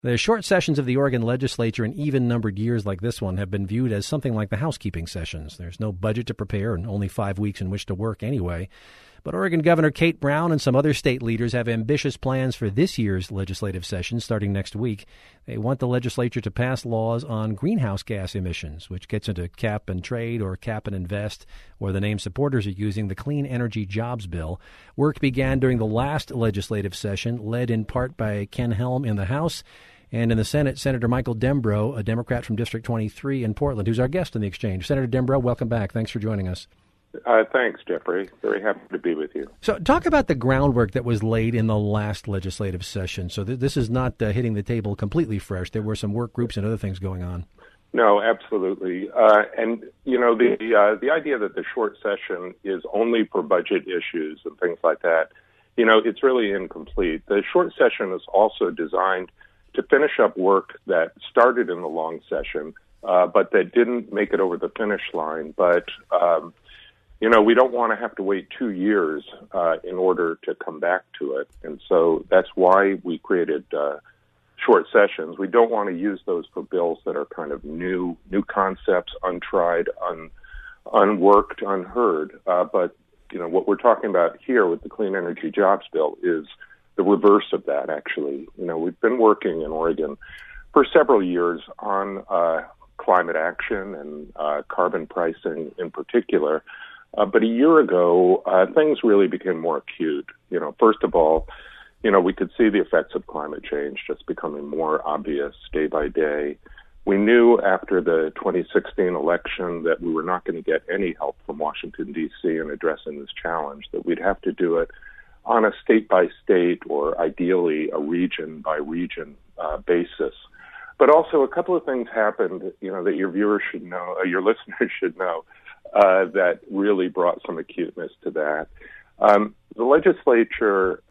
The short sessions of the Oregon legislature in even-numbered years like this one have been viewed as something like the housekeeping sessions. There's no budget to prepare and only 5 weeks in which to work anyway. But Oregon Governor Kate Brown and some other state leaders have ambitious plans for this year's legislative session starting next week. They want the legislature to pass laws on greenhouse gas emissions, which gets into cap and trade or cap and invest, or the name supporters are using, the Clean Energy Jobs Bill. Work began during the last legislative session, led in part by Ken Helm in the House. And in the Senate, Senator Michael Dembrow, a Democrat from District 23 in Portland, who's our guest in the exchange. Senator Dembrow, welcome back. Thanks for joining us. Thanks, Jeffrey. Very happy to be with you. So talk about the groundwork that was laid in the last legislative session. So this is not hitting the table completely fresh. There were some work groups and other things going on. No, absolutely. And, you know, the idea that the short session is only for budget issues and things like that, you know, it's really incomplete. The short session is also designed to finish up work that started in the long session, but that didn't make it over the finish line. But, you know, we don't want to have to wait 2 years in order to come back to it. And so that's why we created short sessions. We don't want to use those for bills that are kind of new concepts, untried, unworked, unheard. But, you know, what we're talking about here with the Clean Energy Jobs Bill is the reverse of that, actually. You know, we've been working in Oregon for several years on climate action and carbon pricing in particular. But a year ago, things really became more acute. You know, first of all, you know, we could see the effects of climate change just becoming more obvious day by day. We knew after the 2016 election that we were not going to get any help from Washington, D.C. in addressing this challenge, that we'd have to do it on a state-by-state or ideally a region-by-region basis. But also a couple of things happened, you know, that your viewers should know, your listeners should know, that really brought some acuteness to that. The legislature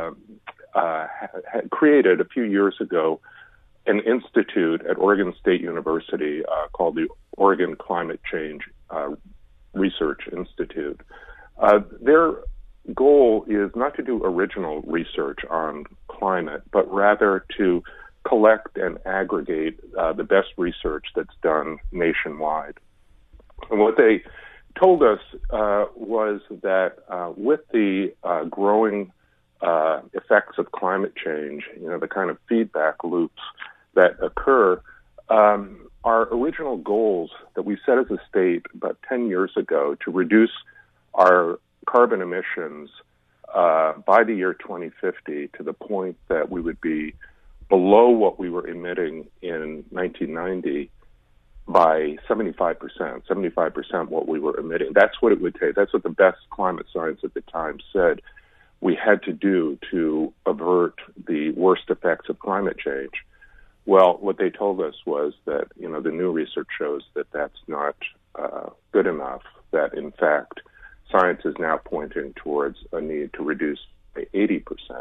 had created a few years ago an institute at Oregon State University called the Oregon Climate Change Research Institute. Their goal is not to do original research on climate, but rather to collect and aggregate the best research that's done nationwide. And what they told us was that with the growing effects of climate change, you know, the kind of feedback loops that occur, our original goals that we set as a state about 10 years ago to reduce our carbon emissions by the year 2050 to the point that we would be below what we were emitting in 1990 by 75% what we were emitting. That's what it would take. That's what the best climate science at the time said we had to do to avert the worst effects of climate change. Well, what they told us was that, you know, the new research shows that that's not good enough, that in fact science is now pointing towards a need to reduce by 80%.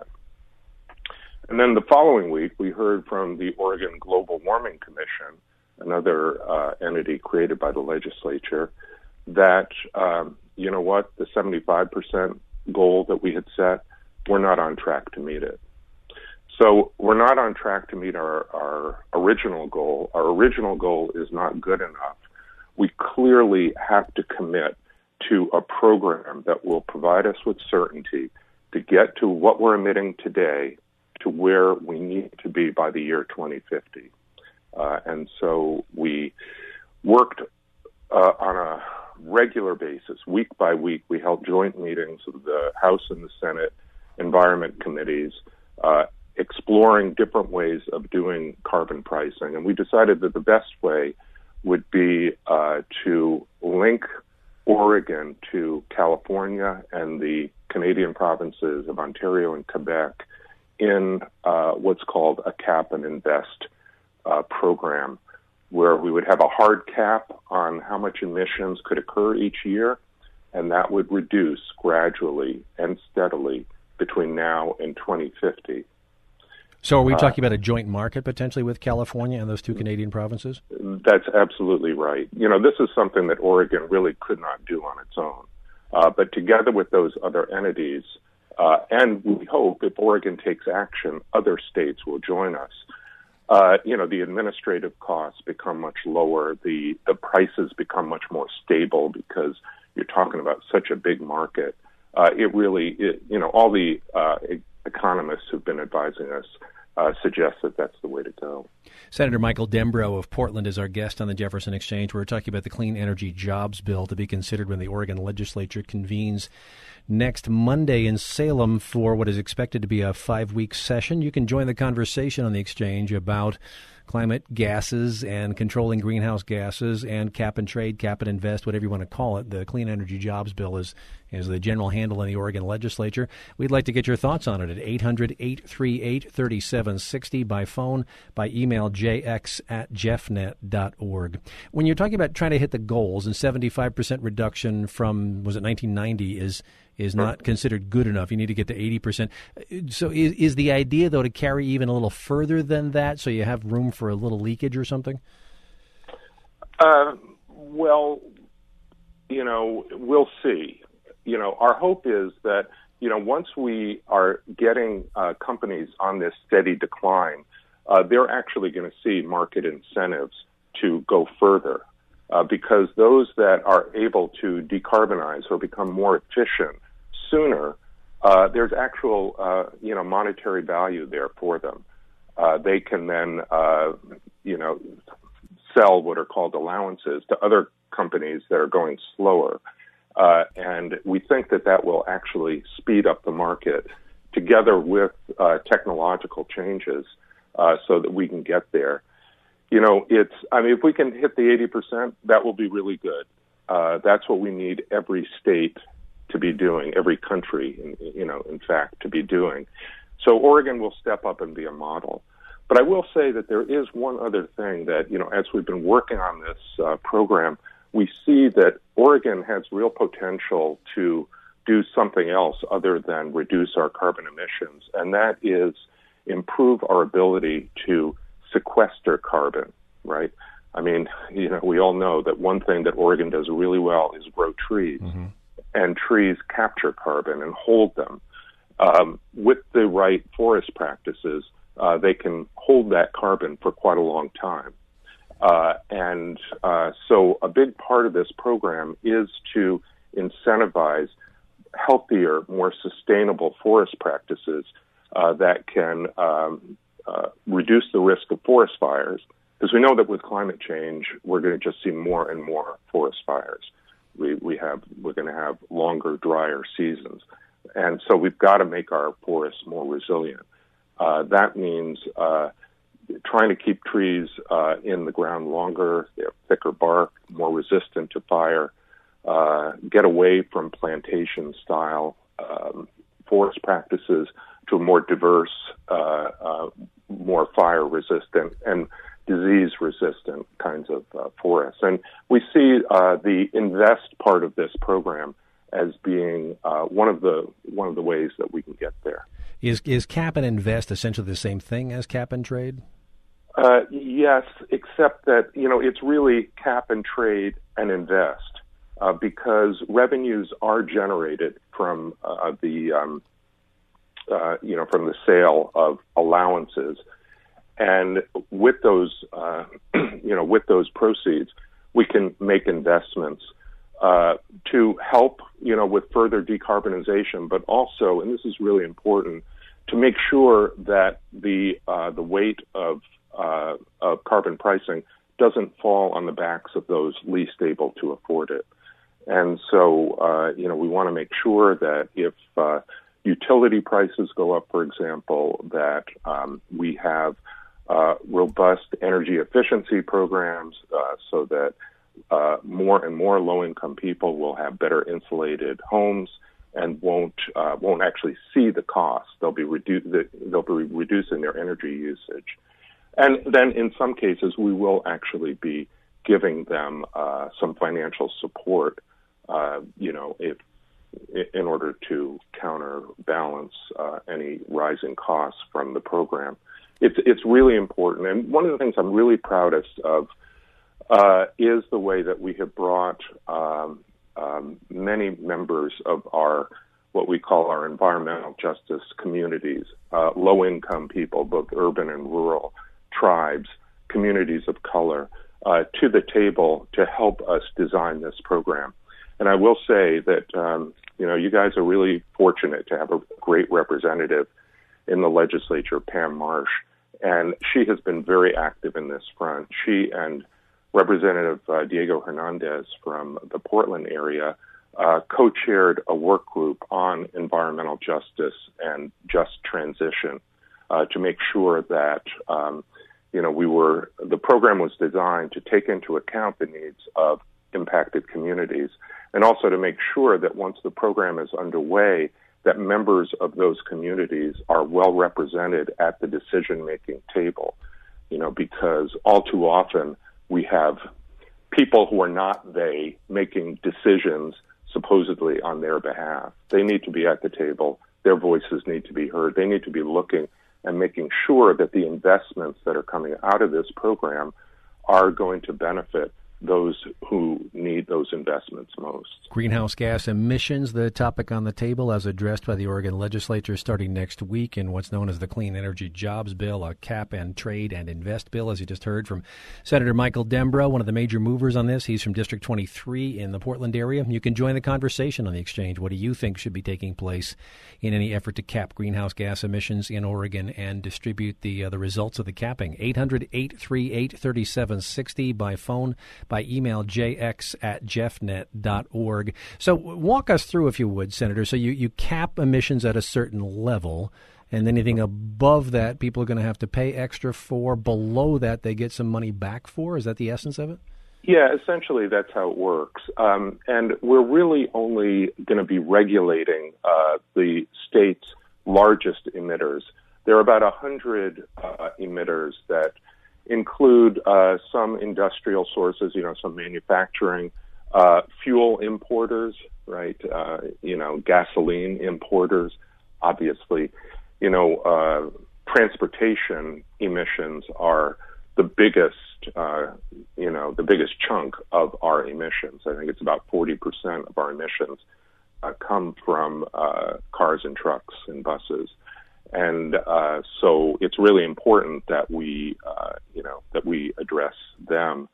And then the following week, we heard from the Oregon Global Warming Commission, another entity created by the legislature, that, you know what, the 75% goal that we had set, we're not on track to meet it. So we're not on track to meet our original goal. Our original goal is not good enough. We clearly have to commit to a program that will provide us with certainty to get to what we're emitting today to where we need to be by the year 2050. And so we worked on a regular basis, week by week. We held joint meetings of the House and the Senate Environment Committees, exploring different ways of doing carbon pricing. And we decided that the best way would be to link Oregon to California and the Canadian provinces of Ontario and Quebec in what's called a cap and invest program, where we would have a hard cap on how much emissions could occur each year, and that would reduce gradually and steadily between now and 2050. So are we talking about a joint market potentially with California and those two Canadian provinces? That's absolutely right. You know, this is something that Oregon really could not do on its own. But together with those other entities, and we hope if Oregon takes action, other states will join us. the administrative costs become much lower. The prices become much more stable because you're talking about such a big market. All the economists who've been advising us suggest that that's the way to go. Senator Michael Dembrow of Portland is our guest on the Jefferson Exchange. We're talking about the Clean Energy Jobs Bill to be considered when the Oregon legislature convenes next Monday in Salem for what is expected to be a 5-week session. You can join the conversation on the Exchange about climate gases and controlling greenhouse gases and cap and trade, cap and invest, whatever you want to call it. The Clean Energy Jobs Bill is the general handle in the Oregon legislature. We'd like to get your thoughts on it at 800-838-3760 by phone, by email, jx@jeffnet.org. When you're talking about trying to hit the goals, and 75% reduction from, was it 1990, is not considered good enough. You need to get to 80%. So is the idea, though, to carry even a little further than that so you have room for a little leakage or something? Well, we'll see. Our hope is that, once we are getting companies on this steady decline, they're actually going to see market incentives to go further because those that are able to decarbonize or become more efficient sooner, there's actual, monetary value there for them. They can then, sell what are called allowances to other companies that are going slower. And we think that will actually speed up the market together with technological changes so that we can get there. If we can hit the 80%, that will be really good. That's what we need every state to be doing, every country, in fact, to be doing. So Oregon will step up and be a model. But I will say that there is one other thing that, as we've been working on this program, we see that Oregon has real potential to do something else other than reduce our carbon emissions, and that is improve our ability to sequester carbon, right? We all know that one thing that Oregon does really well is grow trees, and trees capture carbon and hold them. With the right forest practices, they can hold that carbon for quite a long time. So a big part of this program is to incentivize healthier, more sustainable forest practices that can reduce the risk of forest fires. Because we know that with climate change, we're going to just see more and more forest fires. We're going to have longer, drier seasons. And so we've got to make our forests more resilient. That means trying to keep trees in the ground longer, they have thicker bark, more resistant to fire, get away from plantation-style forest practices to a more diverse, more fire-resistant and disease-resistant kinds of forests. And we see the invest part of this program as being one of the ways that we can get there. Is cap and invest essentially the same thing as cap and trade? Yes, except that, it's really cap and trade and invest because revenues are generated from the sale of allowances. And with those, with those proceeds, we can make investments to help, with further decarbonization, but also, and this is really important, to make sure that the weight of carbon pricing doesn't fall on the backs of those least able to afford it. And so, we want to make sure that if utility prices go up, for example, that we have robust energy efficiency programs so that more and more low-income people will have better insulated homes and won't actually see the cost. They'll be reducing their energy usage. And then in some cases, we will actually be giving them some financial support, if in order to counterbalance any rising costs from the program. It's really important. And one of the things I'm really proudest of is the way that we have brought many members of what we call our environmental justice communities, low-income people, both urban and rural, tribes, communities of color to the table to help us design this program. And I will say that, you guys are really fortunate to have a great representative in the legislature, Pam Marsh, and she has been very active in this front. She and Representative Diego Hernandez from the Portland area co-chaired a work group on environmental justice and just transition to make sure that the program was designed to take into account the needs of impacted communities, and also to make sure that once the program is underway, that members of those communities are well represented at the decision-making table. Because all too often we have people who are not they making decisions supposedly on their behalf. They need to be at the table. Their voices need to be heard. They need to be looking and making sure that the investments that are coming out of this program are going to benefit those who need those investments most. Greenhouse gas emissions, the topic on the table as addressed by the Oregon legislature starting next week in what's known as the Clean Energy Jobs Bill, a cap and trade and invest bill, as you just heard from Senator Michael Dembrow, one of the major movers on this. He's from District 23 in the Portland area. You can join the conversation on the exchange. What do you think should be taking place in any effort to cap greenhouse gas emissions in Oregon and distribute the results of the capping? 800-838-3760 by phone, by email, jx@jeffnet.org. So walk us through, if you would, Senator. So you cap emissions at a certain level, and anything above that, people are going to have to pay extra for. Below that, they get some money back for. Is that the essence of it? Yeah, essentially that's how it works. And we're really only going to be regulating the state's largest emitters. There are about 100 emitters that include some industrial sources, some manufacturing, fuel importers, right? Gasoline importers, obviously. Transportation emissions are the biggest chunk of our emissions. I think it's about 40% of our emissions come from cars and trucks and buses. And so it's really important that we address them.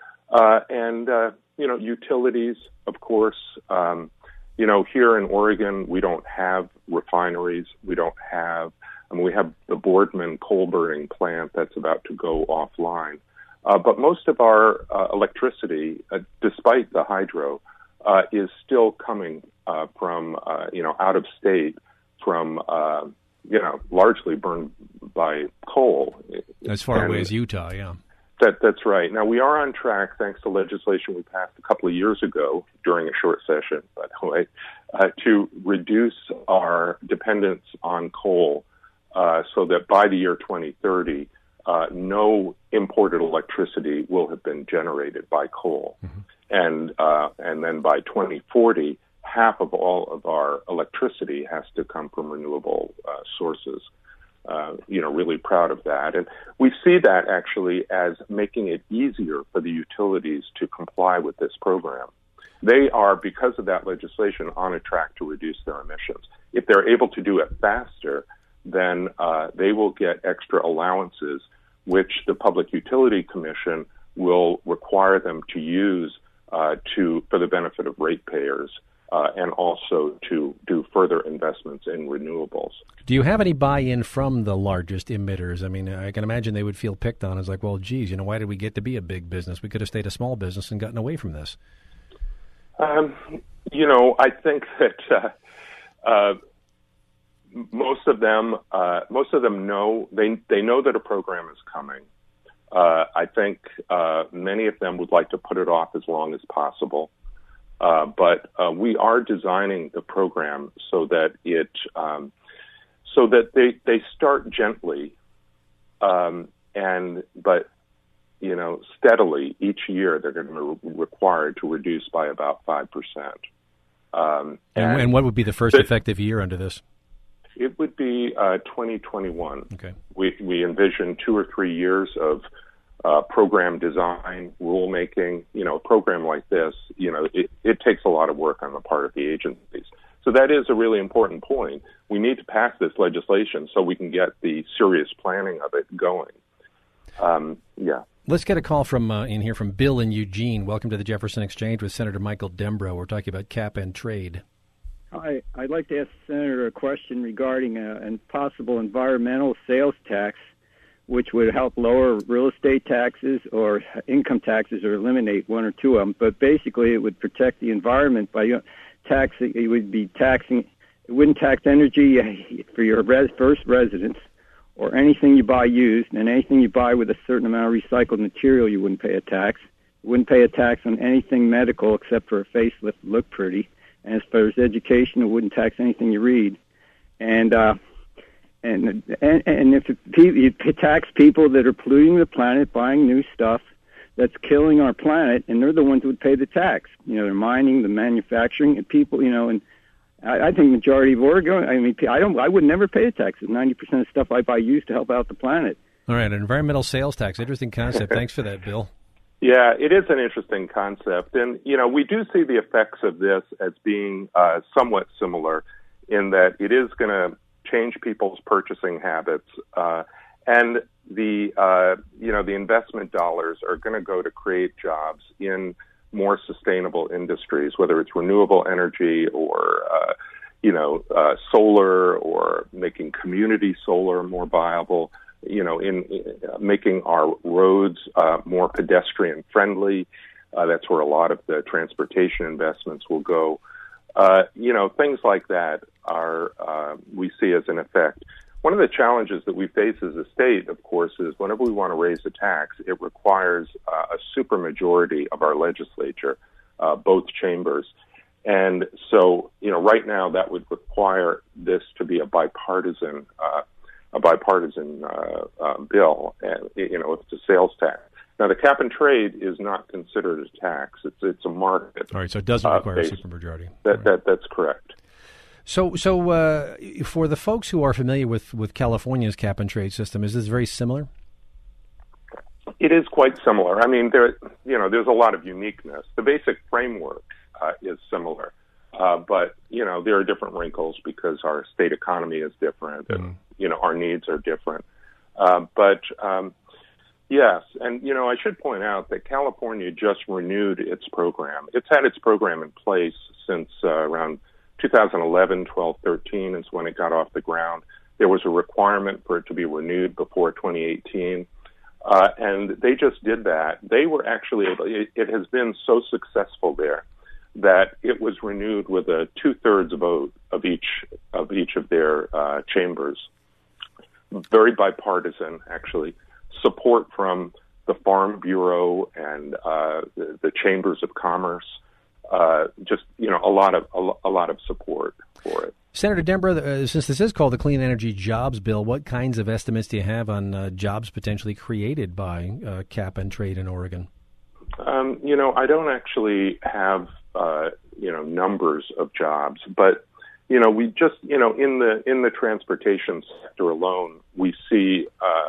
Utilities, of course. Here in Oregon, we don't have refineries. We have the Boardman coal burning plant that's about to go offline. But most of our electricity, despite the hydro, is still coming from out of state from largely burned by coal. As far away as Utah, yeah. That's right. Now, we are on track, thanks to legislation we passed a couple of years ago during a short session, by the way, to reduce our dependence on coal so that by the year 2030, no imported electricity will have been generated by coal. Mm-hmm. And then by 2040, half of all of our electricity has to come from renewable sources. Really proud of that. And we see that actually as making it easier for the utilities to comply with this program. They are, because of that legislation, on a track to reduce their emissions. If they're able to do it faster, then they will get extra allowances, which the Public Utility Commission will require them to use for the benefit of ratepayers. And also to do further investments in renewables. Do you have any buy-in from the largest emitters? I mean, I can imagine they would feel picked on. It's like, well, geez, why did we get to be a big business? We could have stayed a small business and gotten away from this. I think that most of them know they know that a program is coming. I think many of them would like to put it off as long as possible. But we are designing the program so that they start gently, but steadily each year they're going to be required to reduce by about 5%. And what would be the first effective year under this? It would be 2021. Okay. We envision 2 or 3 years of program design, rulemaking. A program like this, it takes a lot of work on the part of the agencies. So that is a really important point. We need to pass this legislation so we can get the serious planning of it going. Yeah. Let's get a call from in here from Bill in Eugene. Welcome to the Jefferson Exchange with Senator Michael Dembrow. We're talking about cap and trade. Hi, I'd like to ask the Senator a question regarding a possible environmental sales tax, which would help lower real estate taxes or income taxes or eliminate one or two of them. But basically, it would protect the environment by taxing. It would be taxing. It wouldn't tax energy for your first residence or anything you buy used, and anything you buy with a certain amount of recycled material, you wouldn't pay a tax. You wouldn't pay a tax on anything medical except for a facelift to look pretty. And as far as education, it wouldn't tax anything you read. And if you tax people that are polluting the planet, buying new stuff that's killing our planet, and they're the ones who would pay the tax. They're mining, the manufacturing, and people. And I think majority of Oregon. I mean, I would never pay a tax. 90% of stuff I buy used to help out the planet. All right, an environmental sales tax. Interesting concept. Thanks for that, Bill. Yeah, it is an interesting concept. And, we do see the effects of this as being somewhat similar in that it is going to change people's purchasing habits. And the investment dollars are going to go to create jobs in more sustainable industries, whether it's renewable energy or, solar or making community solar more viable. In making our roads more pedestrian friendly. That's where a lot of the transportation investments will go. Things like that are we see as an effect. One of the challenges that we face as a state, of course, is whenever we want to raise a tax, it requires a supermajority of our legislature, both chambers. And so, right now that would require this to be a bipartisan bill, and it's a sales tax. Now, the cap and trade is not considered a tax; it's a market. All right, so it doesn't require a supermajority. That's correct. So for the folks who are familiar with California's cap and trade system, is this very similar? It is quite similar. I mean, there's a lot of uniqueness. The basic framework is similar, but there are different wrinkles because our state economy is different and our needs are different. Yes, and I should point out that California just renewed its program. It's had its program in place since around 2011, 12, 13 is when it got off the ground. There was a requirement for it to be renewed before 2018. And they just did that. They were actually able, it has been so successful there that it was renewed with a 2/3 vote of each of their chambers. Very bipartisan, actually. Support from the Farm Bureau and the chambers of commerce. Just a lot of support for it. Senator Dembrow, since this is called the Clean Energy Jobs Bill, what kinds of estimates do you have on jobs potentially created by cap and trade in Oregon? I don't actually have numbers of jobs, but we just in the transportation sector alone, we see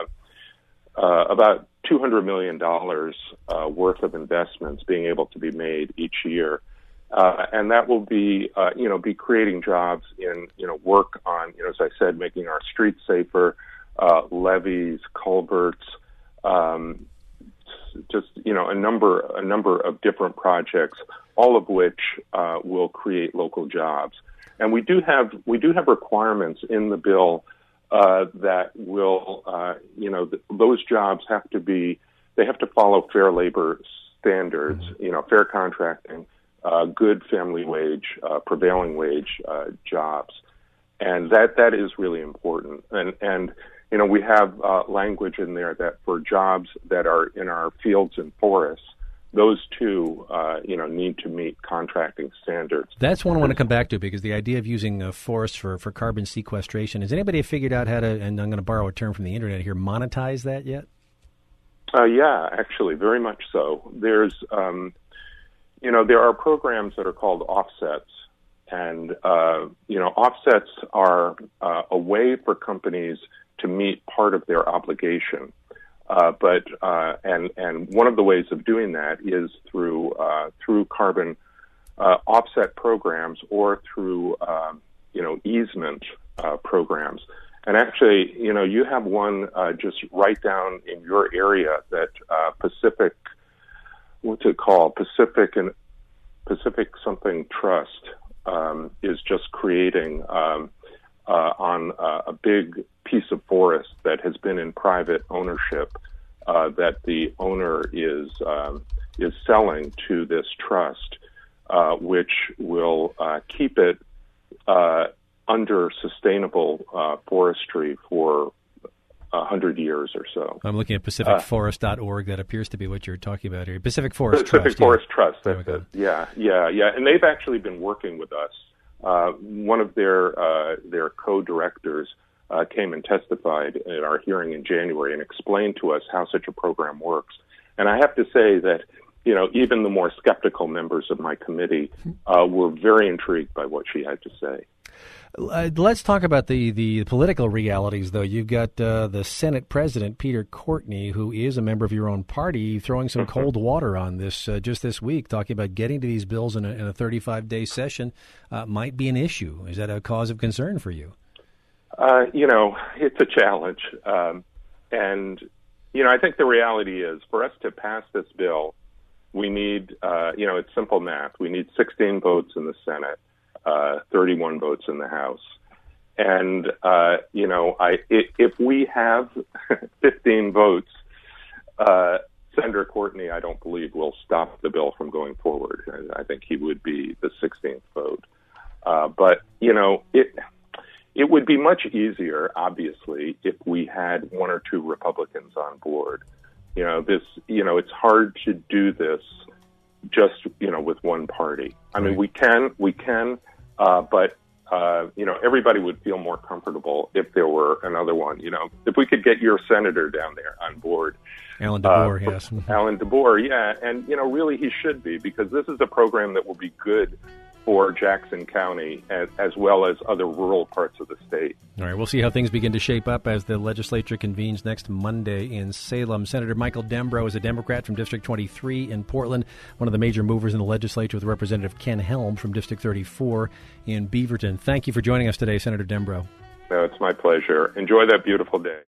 about $200 million worth of investments being able to be made each year. And that will be creating jobs in, work on, as I said, making our streets safer, levees, culverts, just, a number of different projects, all of which will create local jobs. And we do have requirements in the bill that will, those jobs have to follow fair labor standards, fair contracting, good family wage, prevailing wage jobs. And that is really important. And we have language in there that for jobs that are in our fields and forests, those two, need to meet contracting standards. That's one I want to come back to, because the idea of using forests for carbon sequestration, has anybody figured out how to, and I'm going to borrow a term from the internet here, monetize that yet? Yeah, actually, very much so. There's, there are programs that are called offsets, and, offsets are a way for companies to meet part of their obligation. But one of the ways of doing that is through carbon offset programs or through easement programs. And actually, you have one just right down in your area that Pacific something Trust is just creating on a big piece of forest that has been in private ownership that the owner is selling to this trust, which will keep it under sustainable forestry for 100 years or so. I'm looking at PacificForest.org. That appears to be what you're talking about here. Pacific Forest Trust. Pacific Forest Trust. That's it. Yeah. And they've actually been working with us. One of their co-directors came and testified at our hearing in January and explained to us how such a program works. And I have to say that, even the more skeptical members of my committee were very intrigued by what she had to say. Let's talk about the political realities, though. You've got the Senate President, Peter Courtney, who is a member of your own party, throwing some cold water on this just this week, talking about getting to these bills in a 35-day session might be an issue. Is that a cause of concern for you? It's a challenge. And I think the reality is for us to pass this bill, we need, it's simple math. We need 16 votes in the Senate. 31 votes in the House. And, if we have 15 votes, Senator Courtney, I don't believe, will stop the bill from going forward. I think he would be the 16th vote. But, it would be much easier, obviously, if we had one or two Republicans on board. It's hard to do this just, with one party. I mean, we can, but everybody would feel more comfortable if there were another one. If we could get your senator down there on board. Alan DeBoer, yes. Alan DeBoer, yeah. And, really he should be, because this is a program that will be good for Jackson County as well as other rural parts of the state. All right, we'll see how things begin to shape up as the legislature convenes next Monday in Salem. Senator Michael Dembrow is a Democrat from District 23 in Portland, one of the major movers in the legislature with Representative Ken Helm from District 34 in Beaverton. Thank you for joining us today, Senator Dembrow. No, it's my pleasure. Enjoy that beautiful day.